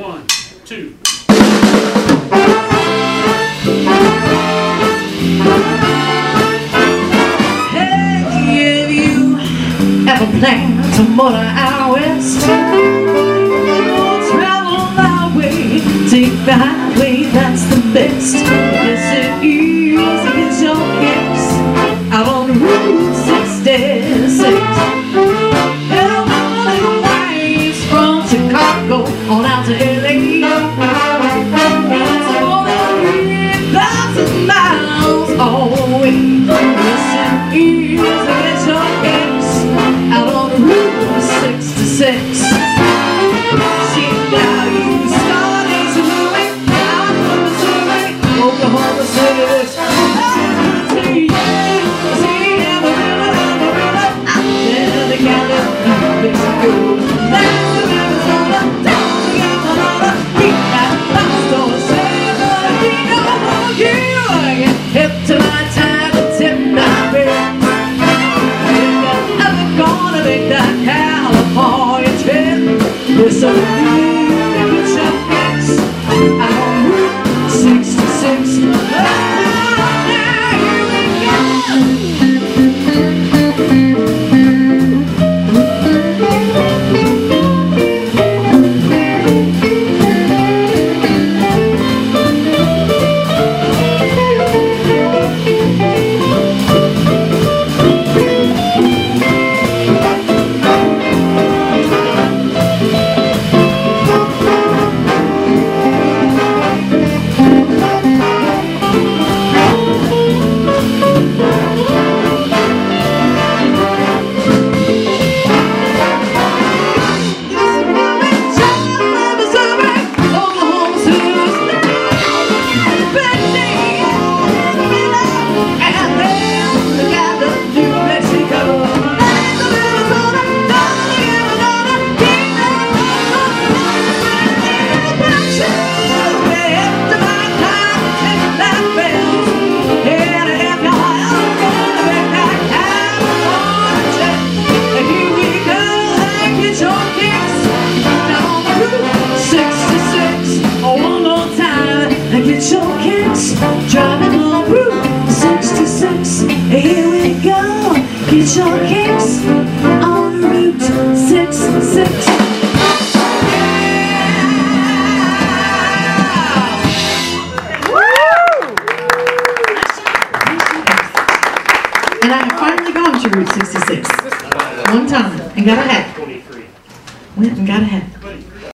1, 2. Hey, if you ever plan to motor out west, travel our way, take the highway, that's the best. Yes, it is, it's your case, out on Route 66. Hello, waves from Chicago on out to LA. It's more than 3,000 miles away. Yes, it is, it's your case, out on Route 66. See now you start Missouri, out of Missouri, Oklahoma City. This see Amarillo, out there the California, Mexico. That's the Arizona, down the Yamada, keep that Boston, San Bernardino, you hip to my time and tip my bed. If you're ever gonna make that California trip, it's a it's your fix, out on Route 66. Now here we go. Get your kicks, driving on Route 66. Here we go. Get your kicks on Route 66. And I have finally gone to Route 66 one time and got a hat.